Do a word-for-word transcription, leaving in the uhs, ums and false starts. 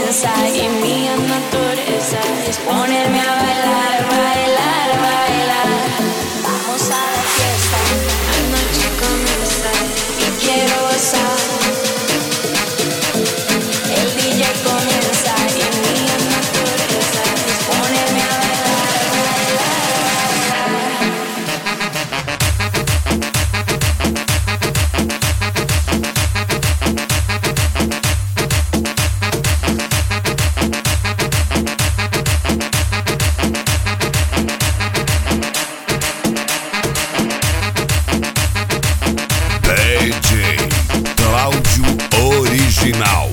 comienza y mi naturaleza es ponerme a bailar, bailar, bailar. Vamos a la fiesta, la noche comienza y quiero gozar. El D J comienza y mi naturaleza es ponerme a bailar, bailar, bailar. D J Cláudio Original.